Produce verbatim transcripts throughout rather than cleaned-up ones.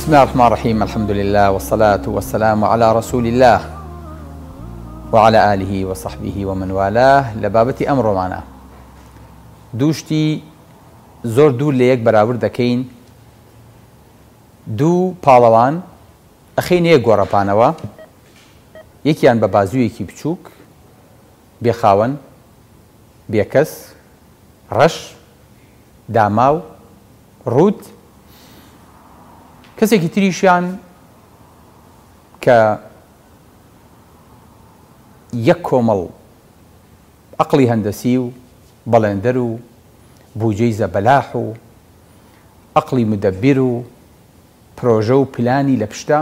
بسم الله الرحمن الرحيم. الحمد لله والصلاة والسلام على رسول الله وعلى آله وصحبه ومن والاه. لبابتي أمر معنا دوشتي زور دو ليك برابر دكين دو پاڵەوان ئەخەین یەک گۆڕەپانەوە، یەکیان بە بازوویەکی بچووک بێخاوەن بێکەس ڕەش داماو ڕوت، کەسێکی تریشیان کە یەک کۆمەڵ عەقڵی هەندەسی و بەڵێندەر و بوجەی زەبەلاح و عەقڵی مدەبیر و پرۆژە و پلانی لە پشتە.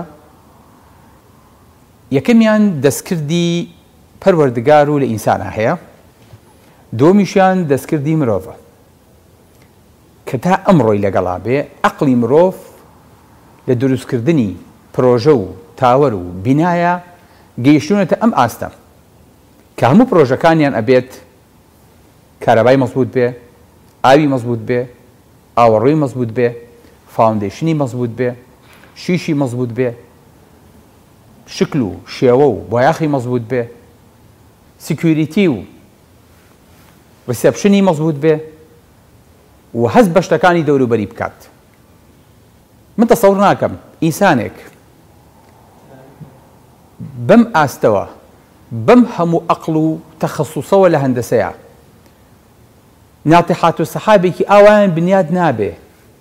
یەکەمیان دەستکردی پەروەردگار و لە ئینسانە هەیە، دووەمیشیان دەستکردی مرۆڤە کە تا ئەمڕۆی لەگەڵا بێ عەقڵی مرۆڤ لە دروستکردنی پرۆژە و تاوەر و بینایە گەیشتوونەتە ئەم ئاستە کە هەموو پرۆژەکانیان ئەبێت کارەبای مەزبوط بێ، ئاوی مەزبوط بێ، ئاوەڕووی مەزبوط بێ، فاوندیشنی مەزبوط بێ، شیشی مەزبوط بێ، شکل و شێوە و بۆیاخی مەزبوط بێ، سیکیوریتی و ڕسێپشنی مەزبوط بێ و هەست بە شتەکانی دەوروبەری بکات. من تەسەوڕ ناکەم ئینسانێک بەم ئاستەوە بەم هەموو عەقڵ و تەخەسوسەوە لە هەندەسەیە ناتیحات و سەحابێکی ئاوایان بنیاد نابێ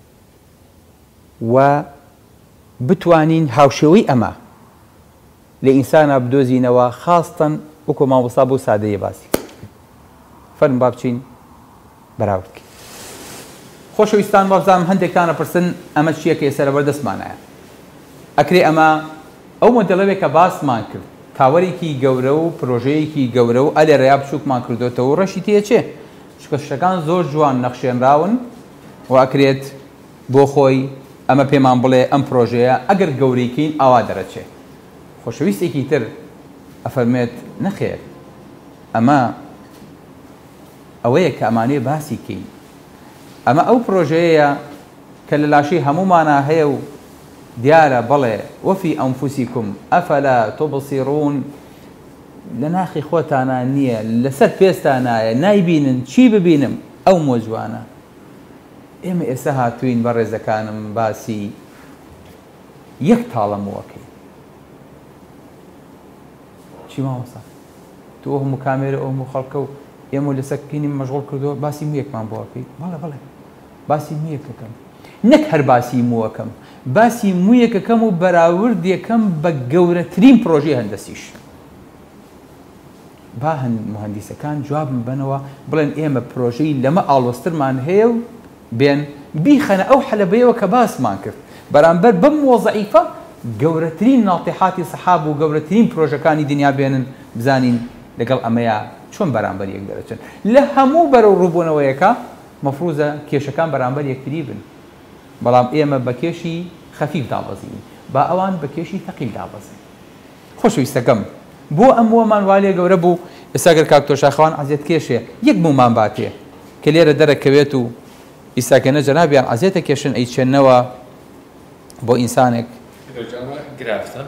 و بتوانین هاوشێوەی ئەمە لە ئینسانە بدۆزینەوە، خاستەن وەکو مامۆستا بۆ سادەیە باسی فەرم با بچین بەراوردکەین. خۆشەویستان، بابزانم هەندێکتانە پرسن ئەمە چییە کە ئێستا لەبەردەستمانایە. ئەکرێ ئەمە ئەو مۆدێڵەوێک کە باسمان کرد، تاوەرێکی گەورە و پرۆژەیەکی گەورە و ئەلێ ڕێیا بچووکمان کردوێتەوە و ڕەشی تێ چێ چکە شتەکان زۆر جوان نەخشێنراون و ئەکرێت بۆ خۆی ئەمە پێمان بڵێ ئەم پرۆژەیە ئەگەر گەورەیکەین ئاوا دەرەچێ. خۆشەویستێکی تر ئەفەرمێت نەخێر، ئەمە ئەوەیە کە ئەمانەیە باسی کەین، ئەمە ئەو پرۆژەیە کە لە لاشەی هەمومانە هەیە و دیارە بەڵێ وەفی ئەنفوسیکم ئەفەلا تۆبسیڕون، لە ناخی خۆتانە نییە، لەسەر پێستانایە نایبینن چی ببینم ئەو مۆجوانە. ئێمە ئێستا هاتوین بە ڕێزەکانم باسی یەک تاڵەمەوەکەی. چی مامۆستا تۆ هەموو کامێرە ئەو هەموو خەڵکە و ئێمە لەسەر کینی مەشغوڵ کردووە باسی مویەکمان بۆەکەی؟ بەڵێ بەڵێ باسی مویەکەکەم، نەک هەر باسی مووەکەم، باسی مویەکەکەم و بەراورد یەکەم بە گەورەترین پرۆژەی هەندەسیش. با هەند مهەندیسەکان جوابم بنەوە بڵێن ئێمە پرۆژەی لەمە ئاڵۆسترمان هەیە و بێن بیخەنە ئەو حەلەبەیەوە کە باسمان کرد بەرامبەر بەم وەزعیفە گەورەترین ناڵتیحاتی سەحاب و گەورەترین پرۆژەکانی دنیا بێنن، بزانین لەگەڵ ئەمەیە چۆن بەرامبەر یەک دەرەچن. لە هەموو بەرەو ڕووبوونەوەیەکە مەفروزە کێشەکان بەرامبەر یەکتری بن، بەڵام ئێمە بە کێشی خەفیف دابەزین، با ئەوان بە کێشی تەقیل دابەزین. خۆشەویستەکەم، بۆ ئەم وەمان والێ گەورە بوو ئێستا گەر کاک تۆشاخەوان عەزیەت کێشێ یەک بوومان باتێ کە لێرە دەرەکەوێت و ئیساکەنە جەنابیان عەزیەتە کێشن ئەی چێننەوە بۆ ئینسانێک گرافتە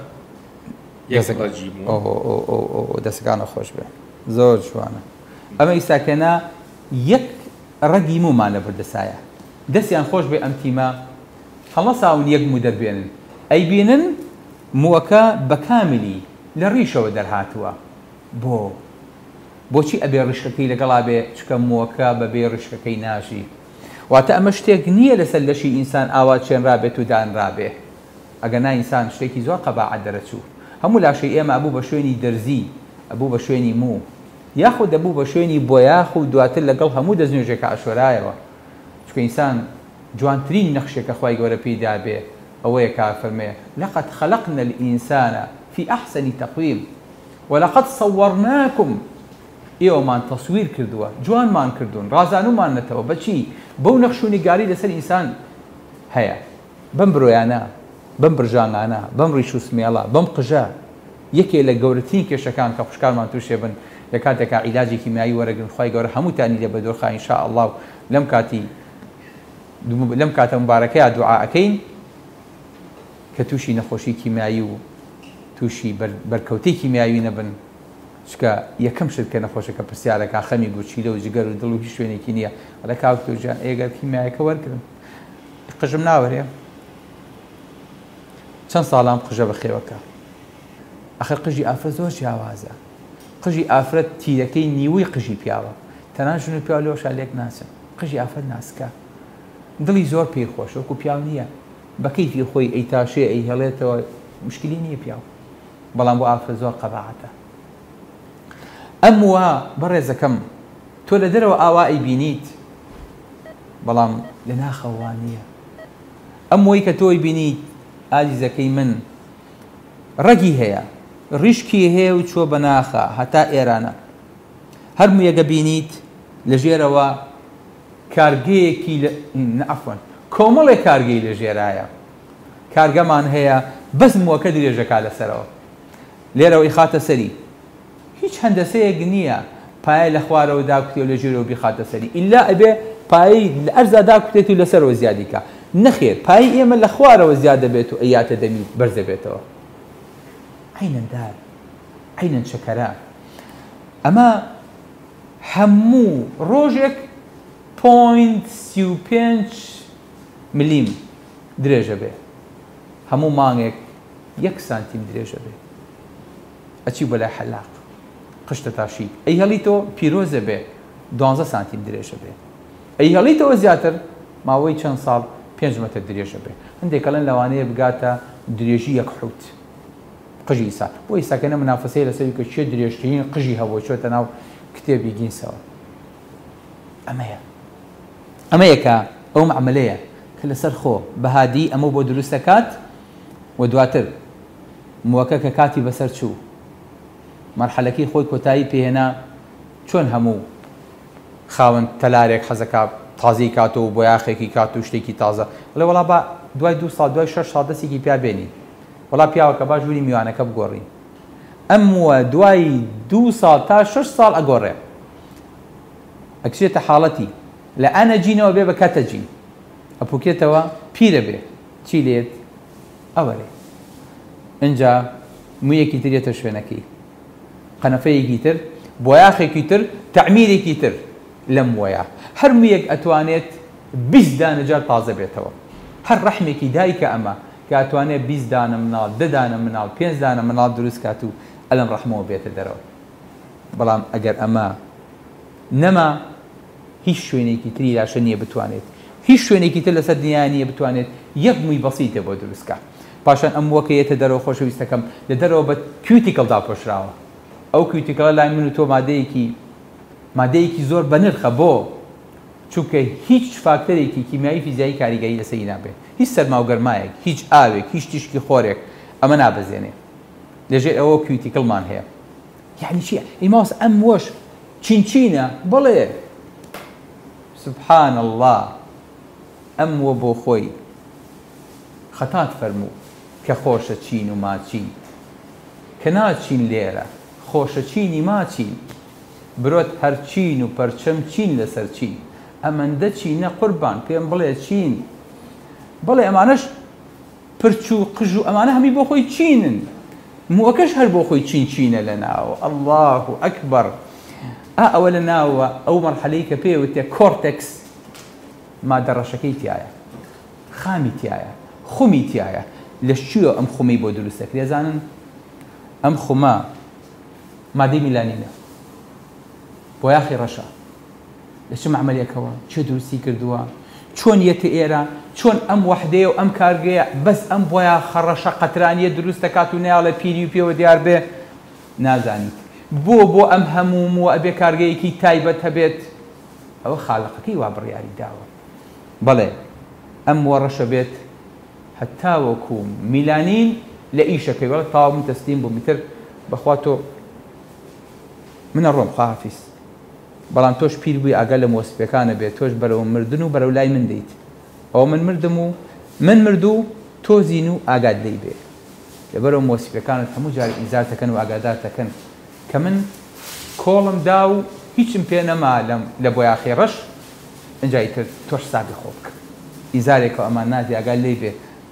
دەستەکانە خۆش بێ، زۆر جوانە. ئەمە ئیساکەنە یەک ڕەگی مومان لە بەردەسایە، دەستیان خۆش بێ ئەم تیمە هەڵەساون یەک مو دەربێنن، ئەی بینن مووەکە بە کاملی لە ڕیشەوە دەرهاتووە. بۆ بۆچی ئەبێ ڕیشەکەی لەگەڵا بێ؟ چکە مووەکە بەبێ ڕیشەکەی ناژی. واتە ئەمە شتێک نییە لەسەر لەشی ئینسان ئاوا چێنرابێت و دانرابێ. ئەگەر نا ئینسان شتێکی زۆر قەباعەت دەرەچوو. هەموو لاشەی ئێمە ئەبوو بە شوێنی دەرزی، ئەبوو بە شوێنی موو، یاخود دەبوو بە شوێنی بۆیاخ و دواتر لەگەڵ هەموو دەستنوێژێکە ئەشۆرایەوە. چکە ئینسان جوانترین نەخشێکە خوای گەورە پێیدا بێ ئەوەیە کە فەرمێ لەقەد خەلەقنا الئینسانە فی ئەحسەنی تەقویم وەلەقەد صەوەرناکم، ئێوەمان تەسویر کردووە، جوانمان کردوون، ڕازانومان نەتەوە. بەچی؟ بەو نەخش و نیگاری لەسەر ئینسان هەیە، بەم برۆیانە، بەم برژانانە، بەم ڕیش و سمێڵە، بەم قژە. یەکێ لە گەورەترین کێشەکان کە خوشکارمان تووشێ بن لە کاتێکا عیلاجی کیمیایی وەرەگرن، خوای گەورە هەمووتانی لێ بەدۆخا ئینشاء ئەڵڵا و لەم کاتی لەم کاتە مبارەکەیە دوعا ئەکەین کە تووشی نەخۆشی کیمیایی و تووشی بەرکەوتەی کیمیاوی نەبن چکە یەکەم شت کە نەخۆشەکە پرسیارەکە خەمی گوچیلە و جگەر و دڵ و هیچ شوێنێکی نییە ئەڵە کاکتۆرجان ئێگەر کیمیایەکە وەرگرن قژم ناوەرێ چەند ساڵام قژە بەخێوەکە ئەخر قژی ئافرەت زۆر جیاوازە قژی ئافرەت تیرەکەی نیوەی قژی پیاوە تەنان ژن و پیاو لەوەشا لێک ناچن قژی ئافرەت ناسکە دڵی زۆر پێی خۆشە وەکو پیاو نییە بەکەیفی خۆی ئەی تاشێ ئەی هەڵێتەوە مشکلی نییە پیاو بەڵام بۆ ئافرەت زۆر قەباحەتە ئەم وە بەڕێزەکەم تۆ لە دەرەوە ئاوا ئەیبینیت بەڵام لە ناخەوان نییە ئەم وەی کە تۆی بینیت ئازیزەکەی من ڕەگی هەیە ڕیشکی هەیە و چۆ بە ناخە هەتا ئێرانە هەر مویەگە بینیت لە ژێرەوە کارگەیەکی عەفوەن کۆمەڵێک کارگەی لە ژێرایە کارگەمان هەیە بەس مووەکە درێژەکا لەسەرەوە لێرەوەی خاتە سەری هیچ هەندەسەیەک نییە پایە لە خوارەوە داکوتێ و لە ژێرەوە بیخاتە سەری ئیلا ئەبێ پایی لە ئەرزا داکوتێت و لەسەرەوە زیادیکە نەخێر پایی ئێمە لە خوارەوە زیاد دەبێت و ئەیاتە دەمی بەرز دەبێتەوە عینەندار عینەن شەکەرە ئەمە هەموو ڕۆژێک پۆینت سی و پێنج ملیم درێژە بێ هەموو مانگێک یەک سانتیم درێژە بێ ئەچی بەلای حەلاق قشتە تاشی ئەی هەڵیتەوە پیرۆزە بێ دوانزە سانتیم درێژە بێ ئەی هەڵیتەوە زیاتر ماوەی چەند ساڵ پێنج مەتر درێژە بێ هەندێکەڵەن لەوانەیە بگاتە درێژی یەک حوت قژی ئیسا بۆ ئیساکەنە منافەسەی لەسەری کە چێ درێژترین قژی هەبوو چۆتە ناو کتێبی گینسەوە ئەمەیە ئەمەیەکە ئەو معاملەیە کە لەسەر خۆ بەهادی ئەمە بۆ دروست دەکات و دواتر مووەکە کە کاتی بەسەر چوو مەرحەلەکەی خۆی کۆتایی پێهێنا چۆن هەموو خاوەن تەلارێک حەزەکە تازەی کاتەوە بۆ یاخێکی کات و شتێکی تازە بڵێ وەڵا با دوای دوو ساڵ دوای شەش ساڵ دەستێکی پیا بێنی وەڵا پیاوەکە باش ژووری میوانەکە بگۆڕین ئەم وە دوای دوو ساڵ تا شەش ساڵ ئەگۆڕێ ئەکسێتە حاڵەتی لە ئەنە جینەوە بێ بە کاتە جین ئەپوکێتەوە پیرە بێ چی لێت ئەوەرێ ئەنجا مویەکی ترێتە شوێنەکەی قەنەفەیەکی تر بۆیاخێکی تر تەعمیرێکی تر لەم وەیە هەر مویەک ئەتوانێت بیست دانەجار تازە بێتەوە هەر ڕەحمێکی دایکە ئەمە کە ئەتوانێت بیست دانە مناڵ دە دانە مناڵ پێنج دانە مناڵ دروست کات و ئەلەم ڕەحمەوە بێتە دەرەوە بەڵام ئەگەر ئەمە نەما هیچ شوێنێکی تری لاشە نییە بتوانێت هیچ شوێنێکی تر لەسەر دنیا نییە بتوانێت یەک مووی بەسیتە بۆ دروستکە پاشان ئەم وەکەیەتە دەرەوە خۆشەویستەکەم لە دەرەوە بە کوتیکڵدا پۆشراوە ئەو کوتیکڵە لای من و تۆ مادەیەکی مادەیەکی زۆر بە نرخە بۆ چونکە هیچ فاکتەرێکی کیمیایی فیزیایی کاریگەری لەسەری نابێت هیچ سەرماوگەرمایەک هیچ ئاوێک هیچ تیشکی خۆرێک ئەمە نابەزێنێ لەژێر ئەوە کوتیکڵمان هەیە یعنی چیە ئیماوس ئەم وەش چینچینە بڵێ سبحان الله ئەم وە بۆ خۆی خەتات فەرموو کە خۆشە چین و ماچین کە ناچین لێرە خۆشە چینی ماچین برۆت هەر چین و پەرچەم چین لەسەر چین ئەمەندە چینە قوربان پێم بڵێ چین بڵێ ئەمانەش پرچ و قژ و ئەمانە هەمی بۆ خۆی چینن مووەکەش هەر بۆ خۆی چین چینە لە ناوە الله ئەکبەر ئا ئەوە لە ناوە ئەو مەرحەلەی کە پێوتێ کۆرتێکس مادە ڕەشەکەی تایە خامی تایە خومی تایە لە شوێ ئەم خومەی بۆ دروستەکە دەزانن ئەم خومە مادەی میلانینە بۆ یاخی ڕەشە لە چ معمەلێکەوە چێ دروستی کردووە چۆن یەتە ئێرە چۆن ئەم وەحدەیە و ئەم کارگەیە بەس ئەم بۆیە خەڕەشە قەترانیە دروست دەکات و ناڵە پیری و پێوە دیار بێ نازانیت بۆ بۆ ئەم هەموم و ئەبێ کارگەیەکی تایبەت هەبێت ئەوە خاڵقەکەی وا بڕیاری داوە بەڵێ ئەم وەڕەشە بێت هەتا وەکو میلانین لە ئیشەکەی وەڵە تاوا من تەسلیم بوو میتر بەخوا تۆ منە ڕۆم خواحافیز بەڵام تۆش پیر بووی ئاگا لە مۆسیپەکانە بێت تۆش بەرەوە مردن و بەرەو لای من دەیت ئەوە من مردم و من مردوو تۆ زین و ئاگات دەی بێ لەبەرەوە مۆسیپەکانت هەموو جاری ئیزار دەکەن و ئاگادار دەکەن کە من کۆڵم دا و هیچم پێ نەما لە بۆ یاخی ڕەش ئەنجای تر تۆش سابی خۆ بکە ئیزارێکەوە ئەمان نادی ئاگال لێی بێ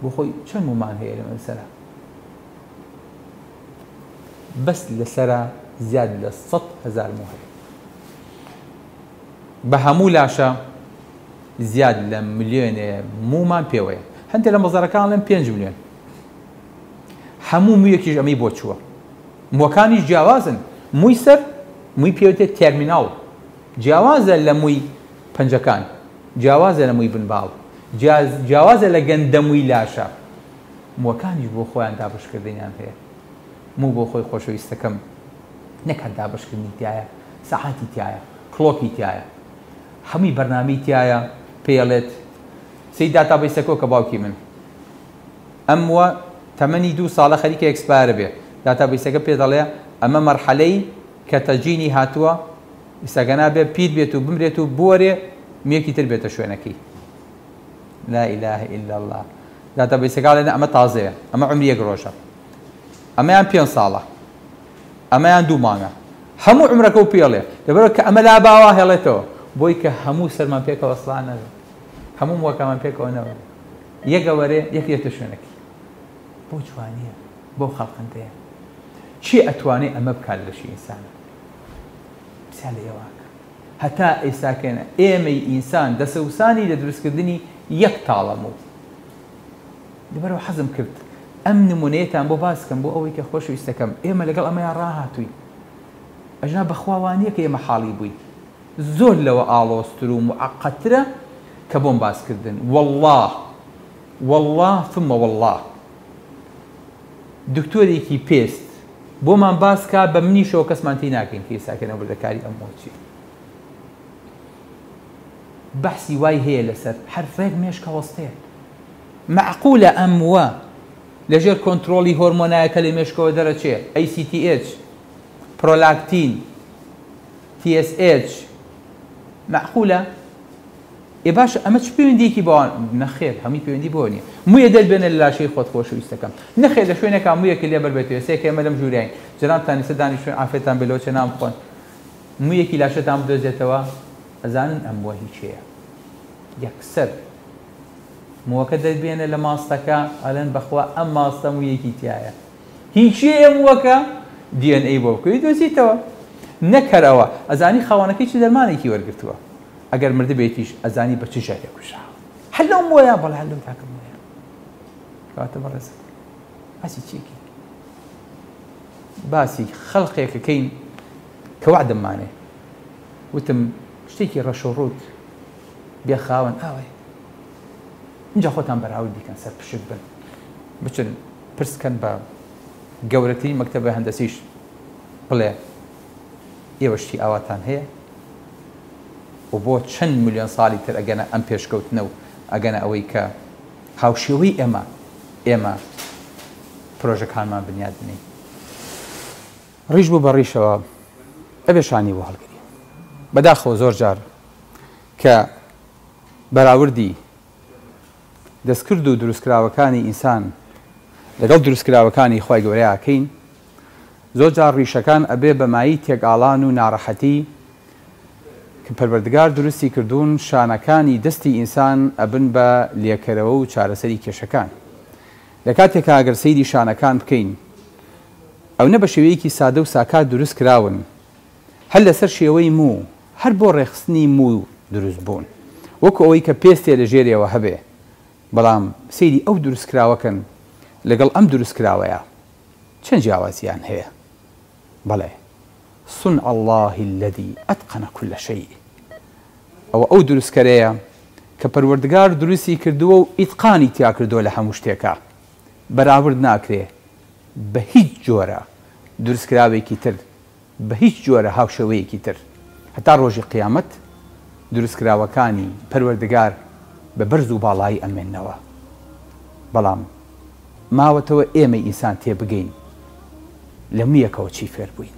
بۆ خۆی چەند مومان هەیە لەمە سەرا بەس لەسەرا زیاد لە سەد هەزار مو هەیە بە هەموو لاشە زیاد لە ملیۆنێ مومان پێوەیە هەندێک لە مەزارەکان لەم پێنج ملیۆن هەموو مویەکیش ئەمەی بۆ چووە موەکانیش جیاوازن مووی سەر مووی پێوتێت تێرمیناڵ جیاوازە لە مووی پەنجەکان جیاوازە لە مووی بنباڵ جیاوازە لە گەندەمووی لاشە موەکانیش بۆ خۆیان دابشکردنیان هەیە مو بۆ خۆی خۆشەویستەکەم نەکات دابشکردنی تایە سەعاتی تایە کڵۆکی تایە هەمووی بەرنامەی تایە پێڵێت سەی داتابیسەکۆ کە باوکی من ئەم وە تەمەنی دوو ساڵە خەریکە ئەکسپایرە بێ داتابیسەکە پێ دەڵێ ئەمە مەرحەلەی کە تەجینی هاتووە ئیساگەنا بێ پیر بێت و بمرێت و بوەرێ میەکی تر بێتە شوێنەکەی لا إله إلا الله داتابیسەکە لێنە ئەمە تازەیە ئەمە عمری یەک ڕۆژە ئەمەیان پێنج ساڵە ئەمەیان دوو مانگە هەموو عمرەکە و پێڵێ دەبێت کە ئەمە لا باوا هێڵێتەوە بۆی کە هەموو سەرمان پێکەوە سڵان نەبێ هەموو موەکەمان پێکەوە نەوە یەکە وەرێ یەک یەتە شوێنەکەی بۆ جوانیە بۆ خەڵقندەیە چی ئەتوانێت ئەمە بکات لەشی ئینسانە پرسیا لە ئێواکە هەتا ئێستاکەنە ئێمەی ئینسان دەسەوسانی لە دروستکردنی یەک تاڵەموو دەبەرەوە حەزم کرد ئەم نمونەیەتان بۆ باسکەم بۆ ئەوەی کە خۆشەویستەکەم ئێمە لەگەڵ ئەمەیان ڕاهاتووی ئەژنا بەخواوانیە کە ئێمە حاڵی بووین زۆر لەوە ئاڵۆستر و معقەترە کە بۆم باسکردن والله والله ثم والله دکتۆرێکی پێست بۆمان باسکە بە منیشەوە کەسمان تی ناکەین کە ئێستاکەنەوە بردەکاری ئەم مۆچی بەحسی وای هەیە لەسەر حرفێک مێشکە وەستەیە معقولە ئەم وە لەژێر کۆنتترۆلی هۆرمۆنایەکە لە مێشکەوە دەرەچێ ئەی سی تی ئێچ پرۆلاکتین تی ئێس ئێچ معقولە ئێ باش ئەمە چ پەیوەندیەکی بۆ نەخێر هەمووی پەیوەندی بۆ نییە مویە دەربێنە لە لاشەی خۆت خۆشەویستەکەم نەخێر لە شوێنێکا مویەکی لێ بەربێتەوە سێکە ئێمە لەم ژوورین جەنابتانی سە دانیشتوێن ئافرێتان بێ لەوە چە نام بخۆن مویەکی لاشەتان بدۆزێتەوە ئەزانن ئەم وە هیچەیە یەکسەر موەکە دەربێنە لە ماستەکە ئەلەن بەخوا ئەم ماستە مویەکی تایە هیچیە موەکە دی ئەن ئەی بۆ بکەوی دۆزیتەوە نەکەرەوە ئەزانی خاوەنەکەی چ دەرمانێکی وەرگرتووە ئەگەر مردە بێتیش ئەزانی بە چ ژایە کوژا هەر لەو وەیە بەڵێ هەر لەو تاکە وەیە کەواتە بەڕێزە باسی چیەکی باسی خەڵقێکەکەین کە وعدەمانێ وتم شتێکی ڕەشەوڕوت بێ خاوەن ئاوێ اینجا خۆتان بەراورد دیکەن سەر پشت بن بچن پرسکەن بە گەورەترین مەکتەبە هەندەسیش بڵێ ئێوە شتی ئاواتان هەیە و بۆ چەند ملیۆن ساڵی تر ئەگەنە ئەم پێشکەوتنە و ئەگەنە ئەوەی کە هاوشێوەی ئێمە ئێمە پرۆژەکانمان بنیاد بنین ڕیش بوو بە ڕیشەوە ئەبێ شانی بۆ هەڵگری بەداخەوە زۆر جار کە بەراوردی دەستکرد و دروستکراوەکانی ئینسان لەگەڵ دروستکراوەکانی خۆی گەورەیەکەین زۆر جار ڕیشەکان ئەبێ بەمایی تێکئاڵان و ناڕەحەتی کە پەروەردگار دروستی کردوون شانەکانی دەستی ئینسان ئەبن بە لێکەرەوە و چارەسەری کێشەکان لە کاتێکە ئەگەر سەیری شانەکان بکەین ئەو نە بە شێوەیەکی سادە و ساکات دروست کراون هەر لەسەر شێوەی مو هەر بۆ ڕێخستنی مو دروست بوون وەکو ئەوەی کە پێستێ لە ژێرەوە هەبێ بەڵام سەیری ئەو دروستکراوەکەن لەگەڵ ئەم دروستکراوەیە چەند جیاوازیان هەیە بەڵێ صنع الله الذي أتقن كل شيء ئەوە ئەو دروستکەرەیە کە پەروەردگار دروستی کردووە و ئیتقانی تیا کردووە لە هەموو شتێکە بەراورد ناکرێ بە هیچ جۆرە دروستکراوێکی تر بە هیچ جۆرە هاوشەوەیەکی تر هەتا ڕۆژی قیامەت دروستکراوەکانی پەروەردگار بە بەرز و باڵایی ئەمێننەوە بەڵام ماوەتەوە ئێمە ئینسان تێبگەین لە مویەکەوە چی فێر بووین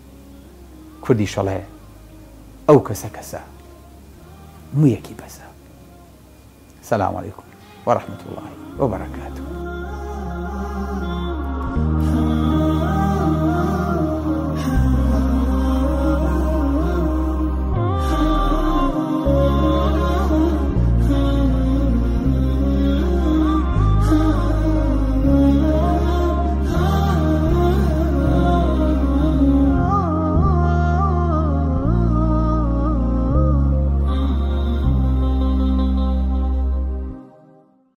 کوردی شەڵێ ئەو کەسە کەسە مویەکی بەسە سەلام عەلەیکوم وەڕەحمەتوڵڵاهی وبەرەکاتوه